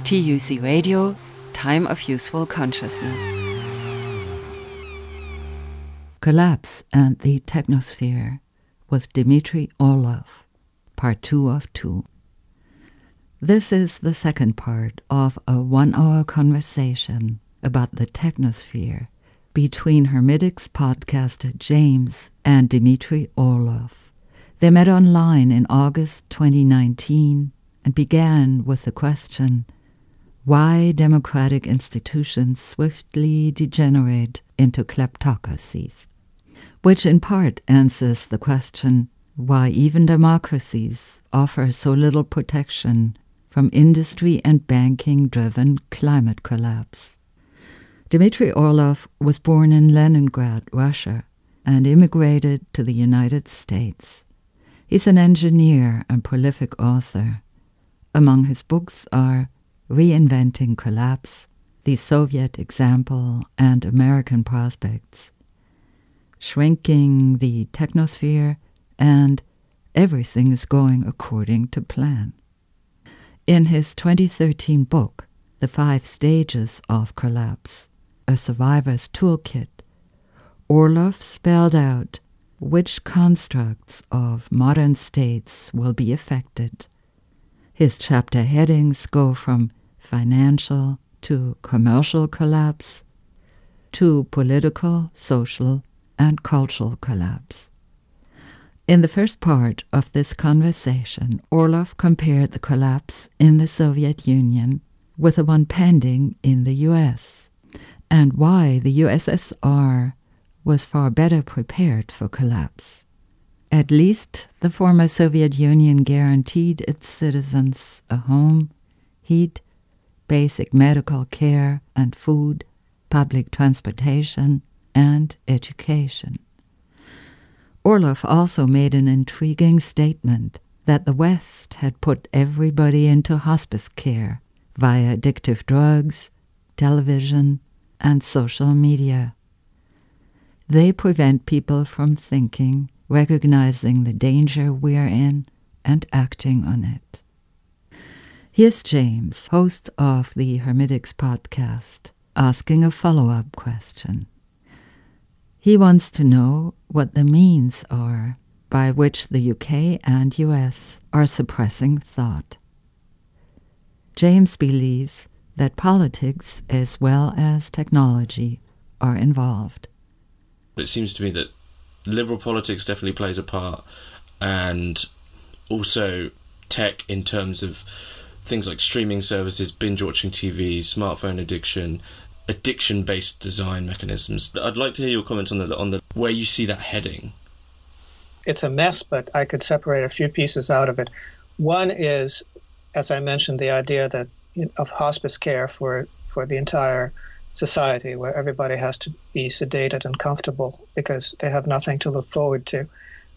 TUC Radio, Time of Useful Consciousness. Collapse and the Technosphere with Dmitry Orlov, Part 2 of 2. This is the second part of a 1-hour conversation about the Technosphere between Hermetic's podcaster James and Dmitry Orlov. They met online in August 2019 and began with the question, why democratic institutions swiftly degenerate into kleptocracies, which in part answers the question why even democracies offer so little protection from industry and banking-driven climate collapse. Dmitry Orlov was born in Leningrad, Russia, and immigrated to the United States. He's an engineer and prolific author. Among his books are Reinventing Collapse, The Soviet Example and American Prospects, Shrinking the Technosphere, and Everything is Going According to Plan. In his 2013 book, The 5 Stages of Collapse, A Survivor's Toolkit, Orlov spelled out which constructs of modern states will be affected. His chapter headings go from financial to commercial collapse to political, social, and cultural collapse. In the first part of this conversation, Orlov compared the collapse in the Soviet Union with the one pending in the US, and why the USSR was far better prepared for collapse. At least the former Soviet Union guaranteed its citizens a home, heat, basic medical care and food, public transportation, and education. Orlov also made an intriguing statement that the West had put everybody into hospice care via addictive drugs, television, and social media. They prevent people from thinking, recognizing the danger we're in, and acting on it. Here's James, host of the Hermetics podcast, asking a follow-up question. He wants to know what the means are by which the UK and US are suppressing thought. James believes that politics as well as technology are involved. It seems to me that liberal politics definitely plays a part, and also tech in terms of things like streaming services, binge-watching TV, smartphone addiction, addiction-based design mechanisms. I'd like to hear your comments on the where you see that heading. It's a mess, but I could separate a few pieces out of it. One is, as I mentioned, the idea that of hospice care for the entire society, where everybody has to be sedated and comfortable because they have nothing to look forward to.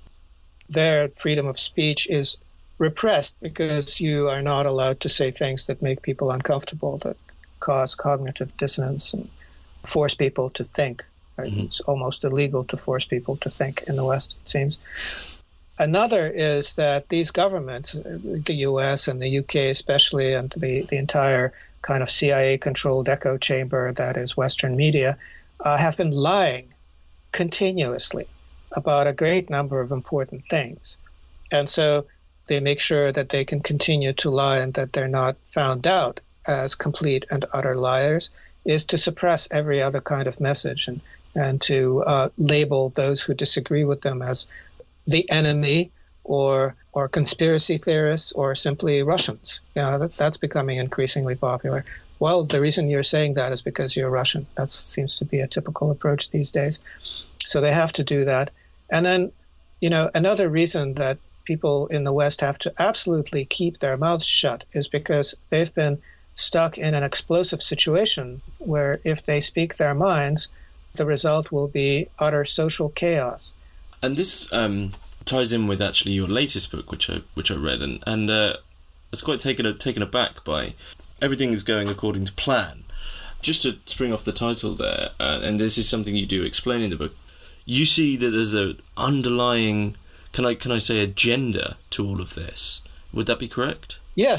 Their freedom of speech is repressed because you are not allowed to say things that make people uncomfortable, that cause cognitive dissonance and force people to think. Mm-hmm. It's almost illegal to force people to think in the West, it seems. Another is that these governments, the US and the UK especially, and the entire kind of CIA-controlled echo chamber that is Western media, have been lying continuously about a great number of important things. And so they make sure that they can continue to lie and that they're not found out as complete and utter liars, is to suppress every other kind of message and to label those who disagree with them as the enemy or conspiracy theorists or simply Russians. That's becoming increasingly popular. Well, the reason you're saying that is because you're Russian. That seems to be a typical approach these days. So they have to do that. And then, another reason that people in the West have to absolutely keep their mouths shut is because they've been stuck in an explosive situation where if they speak their minds, the result will be utter social chaos. And this ties in with actually your latest book, which I read, and I was quite taken aback by Everything is Going According to Plan. Just to spring off the title there, and this is something you do explain in the book, you see that there's an underlying, can I say, agenda to all of this. Would that be correct? Yes,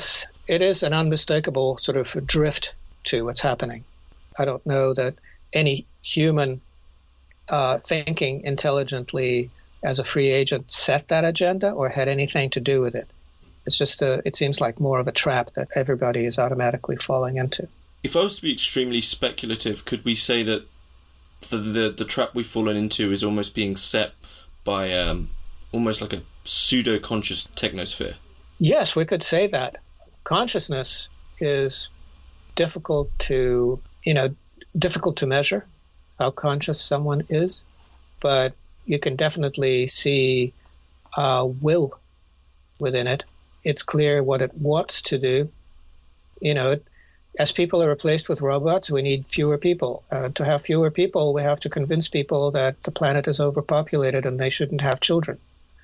it is an unmistakable sort of drift to what's happening. I don't know that any human thinking intelligently as a free agent set that agenda or had anything to do with it. It's just it seems like more of a trap that everybody is automatically falling into. If I was to be extremely speculative, could we say that the trap we've fallen into is almost being set by almost like a pseudo-conscious technosphere? Yes, we could say that. Consciousness is difficult to measure how conscious someone is, but you can definitely see will within it. It's clear what it wants to do. As people are replaced with robots, we need fewer people. To have fewer people, we have to convince people that the planet is overpopulated and they shouldn't have children.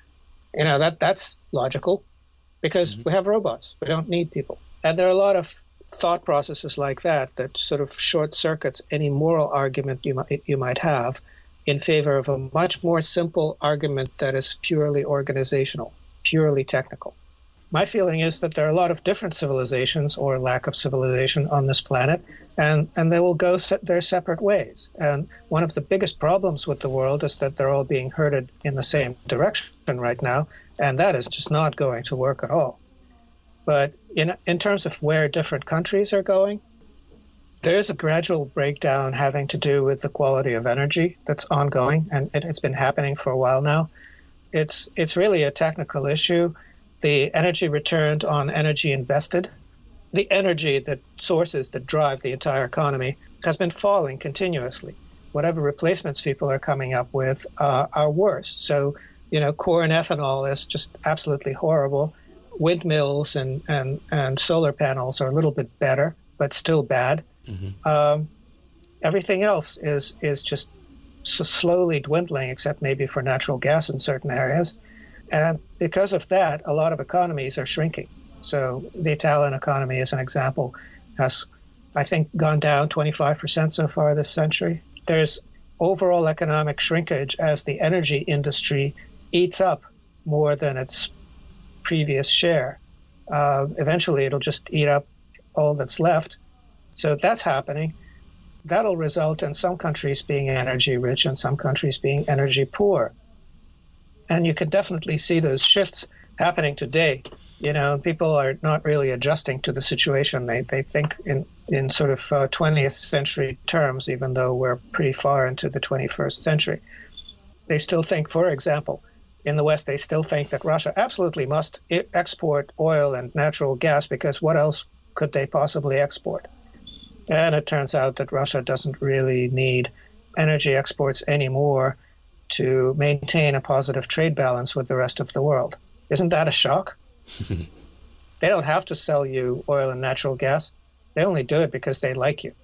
That's logical because we have robots. We don't need people. And there are a lot of thought processes like that sort of short circuits any moral argument you might have in favor of a much more simple argument that is purely organizational, purely technical. My feeling is that there are a lot of different civilizations or lack of civilization on this planet, and they will go their separate ways. And one of the biggest problems with the world is that they're all being herded in the same direction right now, and that is just not going to work at all. But in terms of where different countries are going, there's a gradual breakdown having to do with the quality of energy that's ongoing, and it's been happening for a while now. It's really a technical issue. The energy returned on energy invested, the energy that sources that drive the entire economy, has been falling continuously. Whatever replacements people are coming up with are worse. So, corn ethanol is just absolutely horrible. Windmills and solar panels are a little bit better, but still bad. Mm-hmm. Everything else is just slowly dwindling, except maybe for natural gas in certain areas. And because of that, a lot of economies are shrinking. So the Italian economy, as an example, has, I think, gone down 25% so far this century. There's overall economic shrinkage as the energy industry eats up more than its previous share. Eventually, it'll just eat up all that's left. So that's happening. That'll result in some countries being energy rich and some countries being energy poor. And you can definitely see those shifts happening today. People are not really adjusting to the situation. They think in sort of 20th century terms, even though we're pretty far into the 21st century. They still think, for example, in the West, they still think that Russia absolutely must export oil and natural gas because what else could they possibly export? And it turns out that Russia doesn't really need energy exports anymore to maintain a positive trade balance with the rest of the world. Isn't that a shock? They don't have to sell you oil and natural gas. They only do it because they like you,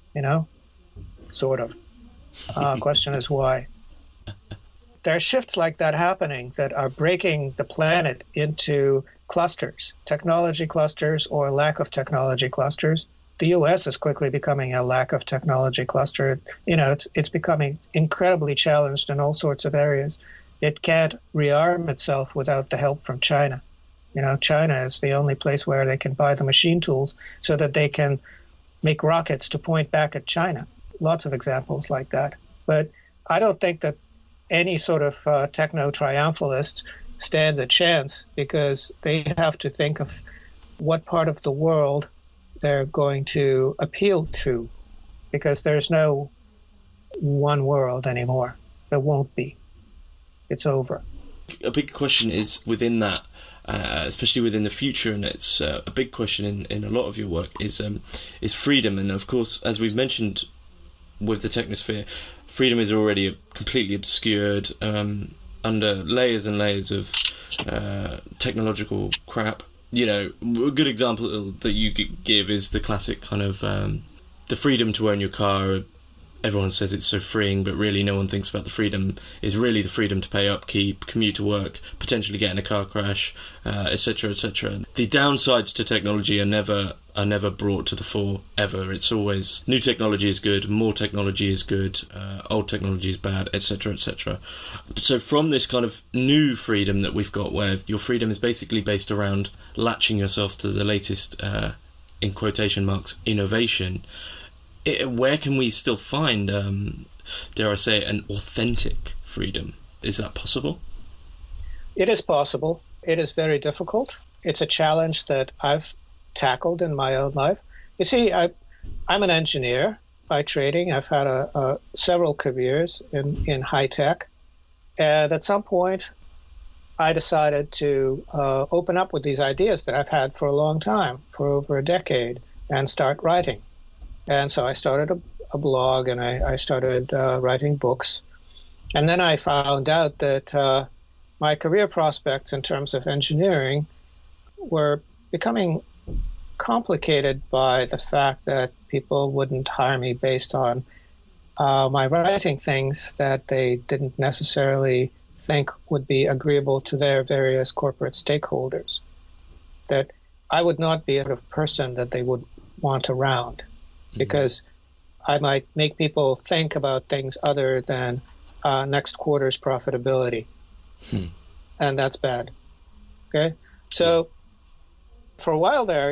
sort of. Question is why. There are shifts like that happening that are breaking the planet into clusters, technology clusters or lack of technology clusters. The U.S. is quickly becoming a lack of technology cluster. It's becoming incredibly challenged in all sorts of areas. It can't rearm itself without the help from China. China is the only place where they can buy the machine tools so that they can make rockets to point back at China. Lots of examples like that. But I don't think that any sort of techno-triumphalist stands a chance because they have to think of what part of the world they're going to appeal to, because there's no one world anymore. There won't be. It's over. A big question is within that, especially within the future, and it's a big question in a lot of your work, is freedom. And of course, as we've mentioned with the technosphere, freedom is already completely obscured under layers and layers of technological crap. A good example that you give is the classic kind of the freedom to own your car. Everyone says it's so freeing, but really no one thinks about the freedom is really the freedom to pay upkeep, commute to work, potentially get in a car crash, etc., etc. The downsides to technology are never are never brought to the fore, ever. It's always new technology is good, more technology is good, old technology is bad, etc., etc. So from this kind of new freedom that we've got, where your freedom is basically based around latching yourself to the latest, in quotation marks, innovation, where can we still find, dare I say, an authentic freedom? Is that possible? It is possible. It is very difficult. It's a challenge that I've tackled in my own life. You see, I'm an engineer by training. I've had several careers in high tech. And at some point, I decided to open up with these ideas that I've had for a long time, for over a decade, and start writing. And so I started a blog, and I started writing books. And then I found out that my career prospects in terms of engineering were becoming complicated by the fact that people wouldn't hire me based on my writing things that they didn't necessarily think would be agreeable to their various corporate stakeholders. That I would not be a sort of person that they would want around, because I might make people think about things other than next quarter's profitability. And that's bad. Okay? So for a while there,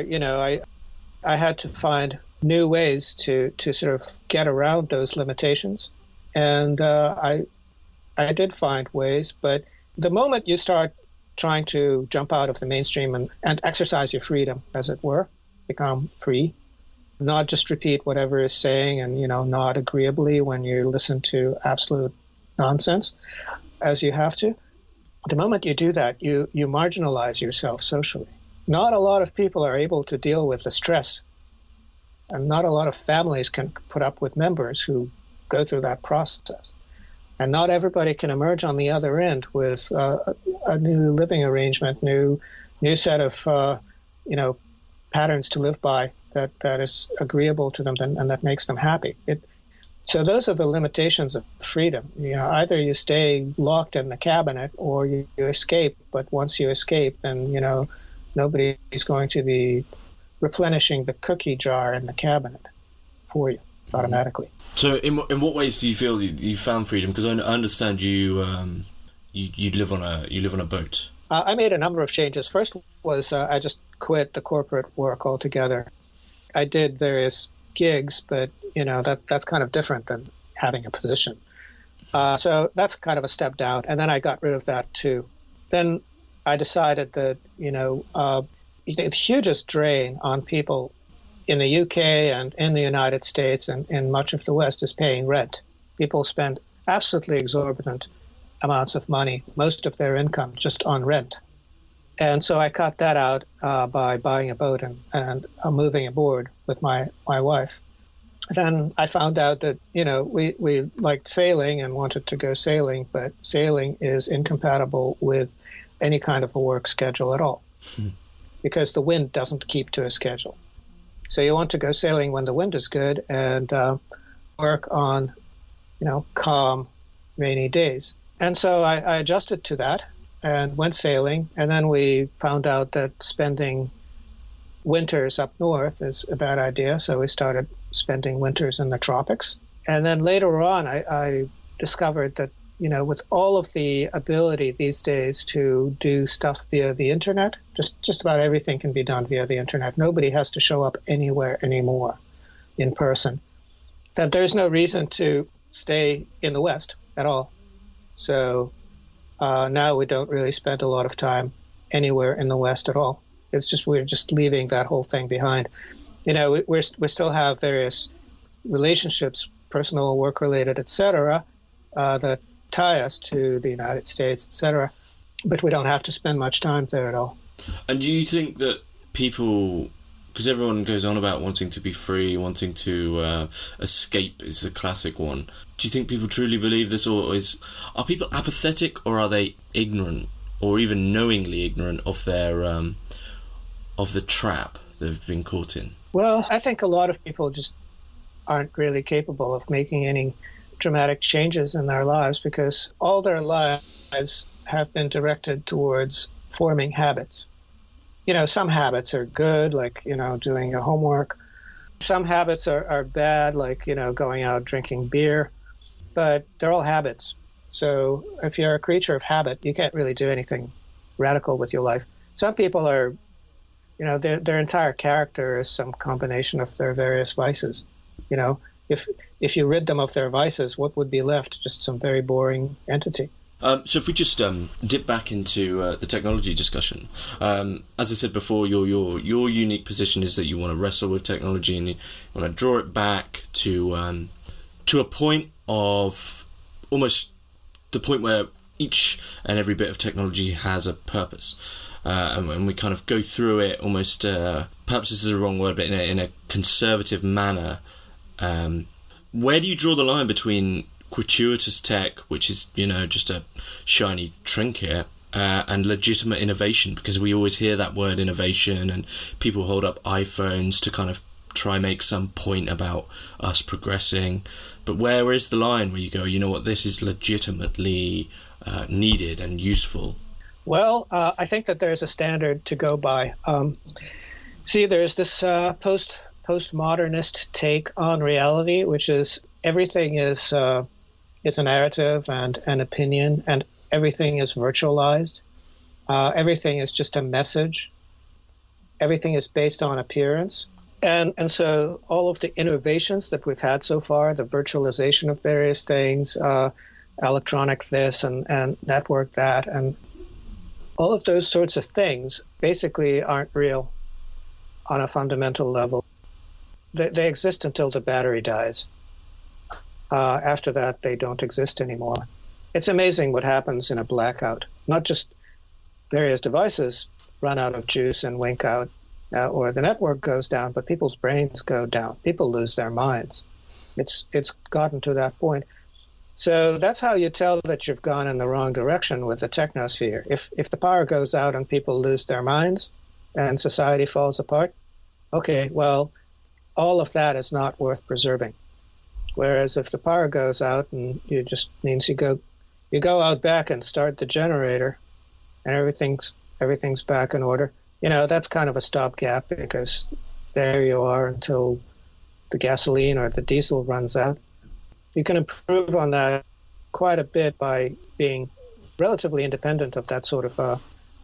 I had to find new ways to sort of get around those limitations. And I did find ways, but the moment you start trying to jump out of the mainstream and exercise your freedom, as it were, become free, not just repeat whatever is saying and, nod agreeably when you listen to absolute nonsense, as you have to. The moment you do that, you marginalize yourself socially. Not a lot of people are able to deal with the stress, and not a lot of families can put up with members who go through that process. And not everybody can emerge on the other end with a new living arrangement, new set of patterns to live by that is agreeable to them and that makes them happy. So those are the limitations of freedom. Either you stay locked in the cabinet or you escape. But once you escape, then nobody is going to be replenishing the cookie jar in the cabinet for you automatically. So in what ways do you feel you found freedom? Because I understand you live on a boat. I made a number of changes. First was I just quit the corporate work altogether. I did various gigs, but that's kind of different than having a position. So that's kind of a step down. And then I got rid of that too. Then I decided that the hugest drain on people in the UK and in the United States and in much of the West is paying rent. People spend absolutely exorbitant amounts of money, most of their income, just on rent. And so I cut that out by buying a boat and moving aboard with my wife. Then I found out that, we liked sailing and wanted to go sailing, but sailing is incompatible with any kind of a work schedule at all, because the wind doesn't keep to a schedule. So you want to go sailing when the wind is good and work on, calm, rainy days. And so I adjusted to that and went sailing. And then we found out that spending winters up north is a bad idea. So we started spending winters in the tropics. And then later on, I discovered that, with all of the ability these days to do stuff via the internet, just about everything can be done via the internet. Nobody has to show up anywhere anymore in person. That there's no reason to stay in the West at all. So now we don't really spend a lot of time anywhere in the West at all. We're just leaving that whole thing behind. We still have various relationships, personal, work-related, etc., that tie us to the United States, etc., but we don't have to spend much time there at all. And do you think that people, because everyone goes on about wanting to be free, wanting to escape is the classic one, do you think people truly believe this, or are people apathetic, or are they ignorant, or even knowingly ignorant of their of the trap they've been caught in? Well, I think a lot of people just aren't really capable of making any dramatic changes in their lives, because all their lives have been directed towards forming habits. some habits are good, like, doing your homework. Some habits are bad, like, going out drinking beer, but they're all habits. So if you're a creature of habit, you can't really do anything radical with your life. Some people are, their entire character is some combination of their various vices. If you rid them of their vices, what would be left? Just some very boring entity. So if we just dip back into the technology discussion, as I said before, your unique position is that you want to wrestle with technology and you want to draw it back to a point of almost the point where each and every bit of technology has a purpose, and we kind of go through it almost. Perhaps this is the wrong word, but in a conservative manner. Where do you draw the line between gratuitous tech, which is, just a shiny trinket, and legitimate innovation? Because we always hear that word innovation and people hold up iPhones to kind of try make some point about us progressing. But where is the line where you go, this is legitimately needed and useful? Well, I think that there's a standard to go by. There's this postmodernist take on reality, which is everything is a narrative and an opinion, and everything is virtualized. Everything is just a message. Everything is based on appearance. And so all of the innovations that we've had so far, the virtualization of various things, electronic this and network that, and all of those sorts of things basically aren't real on a fundamental level. They exist until the battery dies. After that, they don't exist anymore. It's amazing what happens in a blackout. Not just various devices run out of juice and wink out, or the network goes down, but people's brains go down. People lose their minds. It's gotten to that point. So that's how you tell that you've gone in the wrong direction with the technosphere. If the power goes out and people lose their minds and society falls apart, okay, well, all of that is not worth preserving. Whereas if the power goes out and it just means you go out back and start the generator and everything's back in order, that's kind of a stopgap, because there you are until the gasoline or the diesel runs out. You can improve on that quite a bit by being relatively independent of that sort of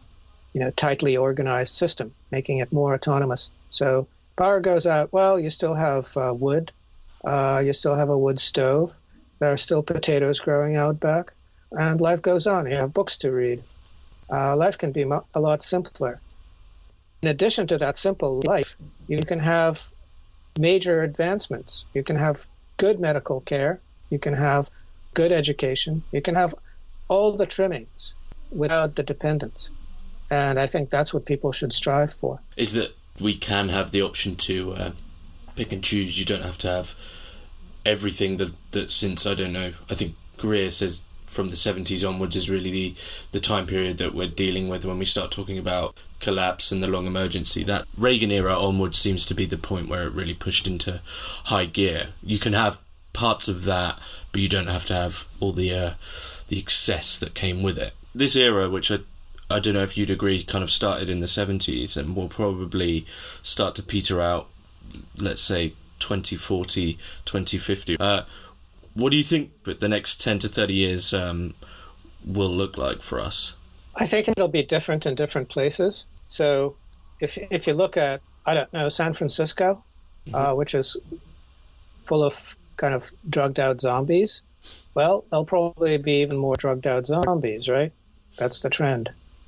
tightly organized system, making it more autonomous. So power goes out, well, you still have wood. You still have a wood stove. There are still potatoes growing out back. And life goes on. You have books to read. Life can be a lot simpler. In addition to that simple life, you can have major advancements. You can have good medical care. You can have good education. You can have all the trimmings without the dependence. And I think that's what people should strive for. Is that we can have the option to pick and choose. You don't have to have everything that since, I don't know, I think Greer says from the 70s onwards is really the time period that we're dealing with when we start talking about collapse and the long emergency. That Reagan era onwards seems to be the point where it really pushed into high gear. You can have parts of that, but you don't have to have all the excess that came with it. This era, which I don't know if you'd agree, kind of started in the 70s and will probably start to peter out, let's say 2040, 2050. What do you think the next 10 to 30 years will look like for us? I think it'll be different in different places. So if you look at, I don't know, San Francisco, which is full of kind of drugged out zombies, well, there'll probably be even more drugged out zombies, right? That's the trend.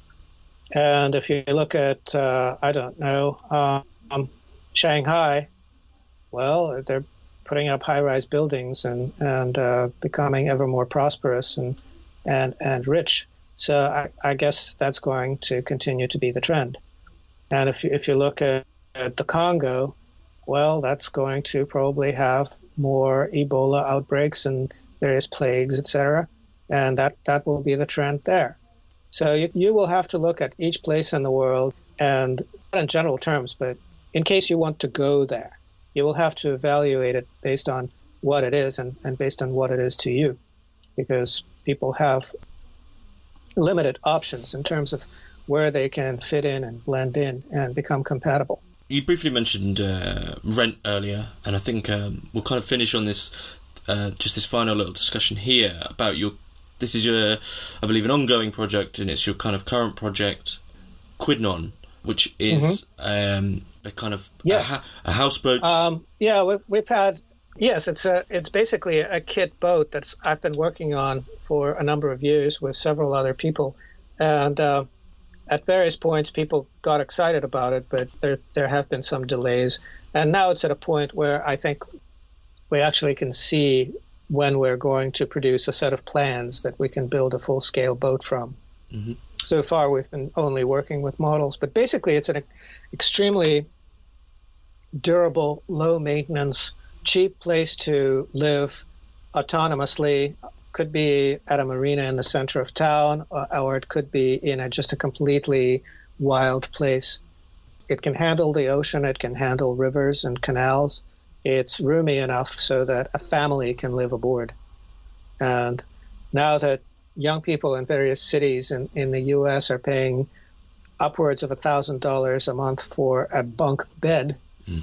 And if you look at, I don't know, Shanghai, well, they're putting up high-rise buildings and becoming ever more prosperous and rich. So I guess that's going to continue to be the trend. And if you look at the Congo, well, that's going to probably have more Ebola outbreaks and various plagues, etc. And that will be the trend there. So you will have to look at each place in the world, and not in general terms, but in case you want to go there, you will have to evaluate it based on what it is and based on what it is to you, because people have limited options in terms of where they can fit in and blend in and become compatible. You briefly mentioned rent earlier, and I think we'll kind of finish on this, just this final little discussion here about this is your, I believe, an ongoing project, and it's your kind of current project, Quidnon, which is a kind of a houseboat. We've had, it's basically a kit boat that I've been working on for a number of years with several other people, and at various points, people got excited about it, but there have been some delays. And now it's at a point where I think we actually can see when we're going to produce a set of plans that we can build a full-scale boat from. Mm-hmm. So far, we've been only working with models. But basically, it's an extremely durable, low-maintenance, cheap place to live autonomously. Could be at a marina in the center of town, or it could be in just a completely wild place. It can handle the ocean, it can handle rivers and canals. It's roomy enough so that a family can live aboard. And now that young people in various cities in the U.S. are paying upwards of $1,000 a month for a bunk bed,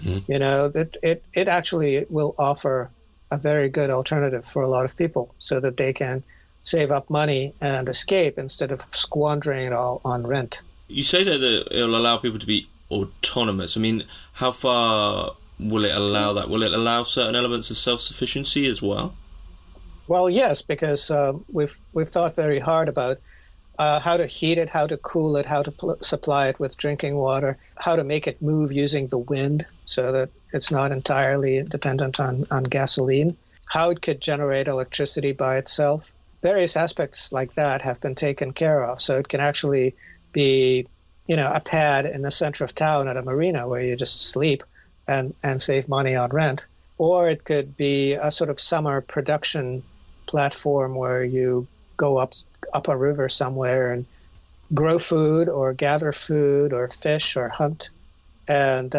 it actually will offer a very good alternative for a lot of people so that they can save up money and escape instead of squandering it all on rent. You say that it'll allow people to be autonomous. I mean, how far will it allow that? Will it allow certain elements of self-sufficiency as well? Well, yes, because we've thought very hard about how to heat it, how to cool it, how to supply it with drinking water, how to make it move using the wind so that it's not entirely dependent on gasoline, how it could generate electricity by itself. Various aspects like that have been taken care of, so it can actually be, a pad in the center of town at a marina where you just sleep and save money on rent. Or it could be a sort of summer production platform where you go up a river somewhere and grow food or gather food or fish or hunt and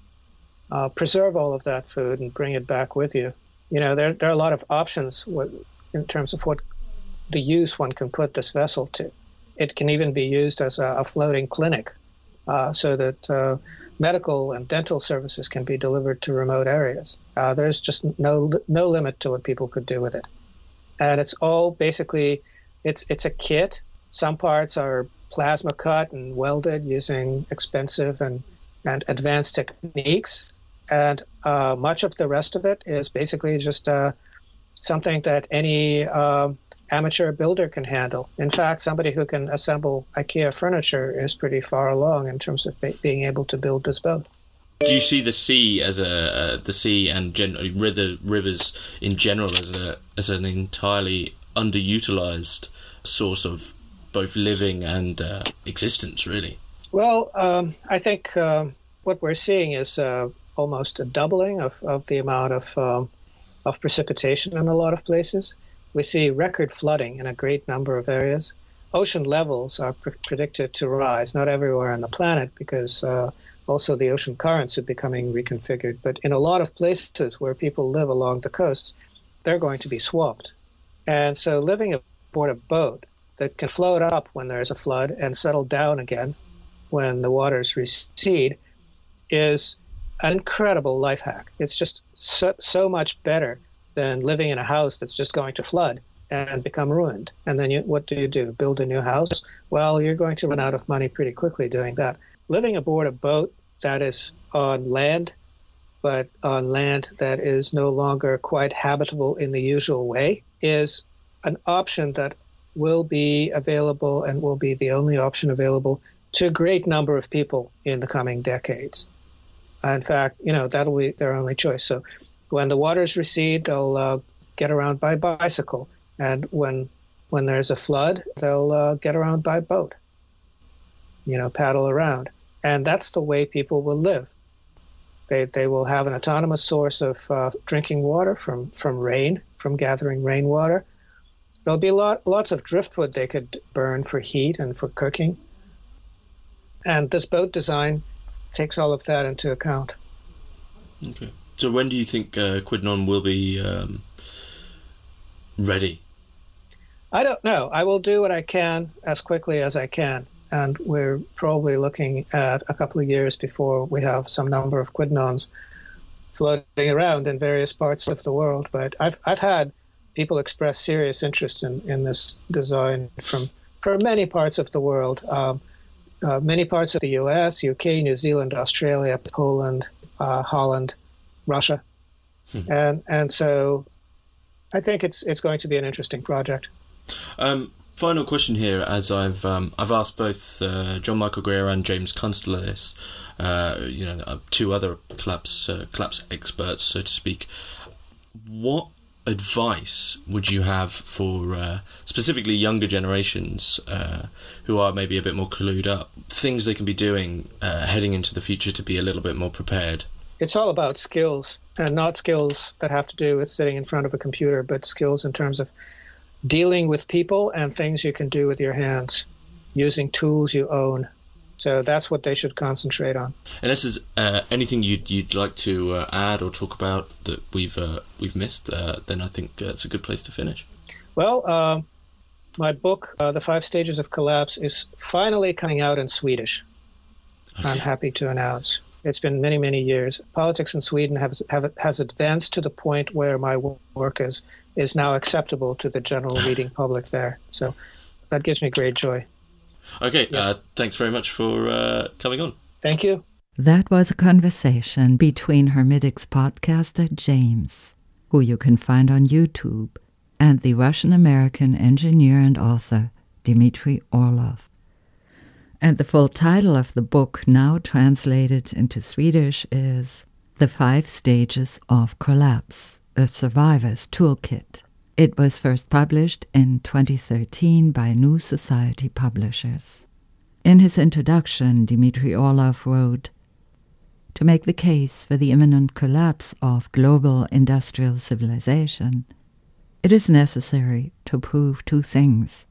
preserve all of that food and bring it back with you. There are a lot of options in terms of what the use one can put this vessel to. It can even be used as a floating clinic so that medical and dental services can be delivered to remote areas. There's just no limit to what people could do with it. And it's all basically, it's a kit. Some parts are plasma cut and welded using expensive and advanced techniques. And much of the rest of it is basically just something that any amateur builder can handle. In fact, somebody who can assemble IKEA furniture is pretty far along in terms of being able to build this boat. Do you see the sea as the sea and rivers in general as an entirely underutilized source of both living and existence, really? Well, I think what we're seeing is almost a doubling of the amount of precipitation in a lot of places. We see record flooding in a great number of areas. Ocean levels are predicted to rise, not everywhere on the planet, because also the ocean currents are becoming reconfigured. But in a lot of places where people live along the coasts, they're going to be swamped. And so living aboard a boat that can float up when there's a flood and settle down again when the waters recede is an incredible life hack. It's just so much better than living in a house that's just going to flood and become ruined. And then what do? Build a new house? Well, you're going to run out of money pretty quickly doing that. Living aboard a boat that is on land, but on land that is no longer quite habitable in the usual way, is an option that will be available and will be the only option available to a great number of people in the coming decades. In fact, that'll be their only choice. So when the waters recede, they'll get around by bicycle. And when there's a flood, they'll get around by boat, paddle around. And that's the way people will live. They will have an autonomous source of drinking water from rain, from gathering rainwater. There'll be lots of driftwood they could burn for heat and for cooking. And this boat design takes all of that into account. Okay. So when do you think Quidnon will be ready? I don't know. I will do what I can as quickly as I can. and we're probably looking at a couple of years before we have some number of quinons floating around in various parts of the world. But I've had people express serious interest in this design from many parts of the world, many parts of the US, UK, New Zealand, Australia, Poland, Holland, Russia. And so I think it's going to be an interesting project. Final question here, as I've asked both John Michael Greer and James Kunstler this, two other collapse experts, so to speak. What advice would you have for specifically younger generations who are maybe a bit more clued up, things they can be doing heading into the future to be a little bit more prepared? It's all about skills, and not skills that have to do with sitting in front of a computer, but skills in terms of dealing with people and things you can do with your hands, using tools you own. So that's what they should concentrate on. And this is anything you'd like to add or talk about that we've missed, then I think it's a good place to finish. Well, my book, The 5 Stages of Collapse, is finally coming out in Swedish. Okay. I'm happy to announce. It's been many, many years. Politics in Sweden has advanced to the point where my work is now acceptable to the general reading public there. So that gives me great joy. Okay, yes. Thanks very much for coming on. Thank you. That was a conversation between Hermitix podcaster James, who you can find on YouTube, and the Russian-American engineer and author Dmitry Orlov. And the full title of the book, now translated into Swedish, is The 5 Stages of Collapse, a Survivor's Toolkit. It was first published in 2013 by New Society Publishers. In his introduction, Dmitry Orlov wrote, "To make the case for the imminent collapse of global industrial civilization, it is necessary to prove 2 things.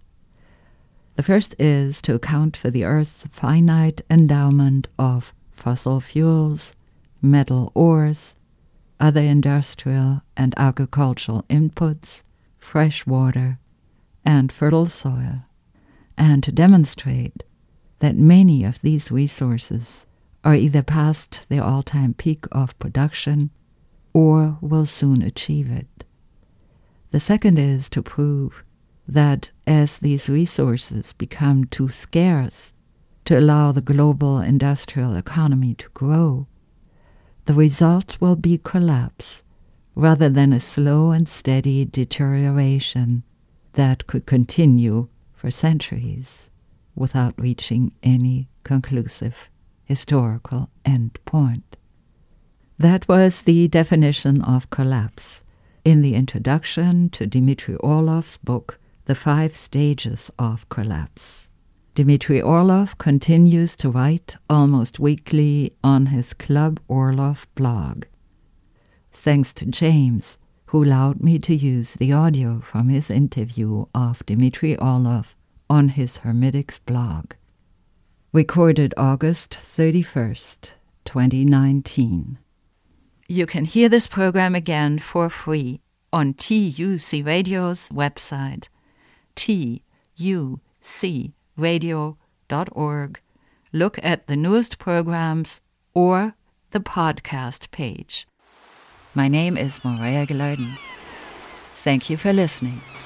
The first is to account for the Earth's finite endowment of fossil fuels, metal ores, other industrial and agricultural inputs, fresh water, and fertile soil, and to demonstrate that many of these resources are either past their all-time peak of production or will soon achieve it. The second is to prove that as these resources become too scarce to allow the global industrial economy to grow, the result will be collapse rather than a slow and steady deterioration that could continue for centuries without reaching any conclusive historical end point." That was the definition of collapse in the introduction to Dmitry Orlov's book, The 5 Stages of Collapse. Dmitry Orlov continues to write almost weekly on his Club Orlov blog. Thanks to James, who allowed me to use the audio from his interview of Dmitry Orlov on his Hermitix blog. Recorded August 31st, 2019. You can hear this program again for free on TUC Radio's website, tucradio.org. Look at the newest programs or the podcast page. My name is Maria Gellerden. Thank you for listening.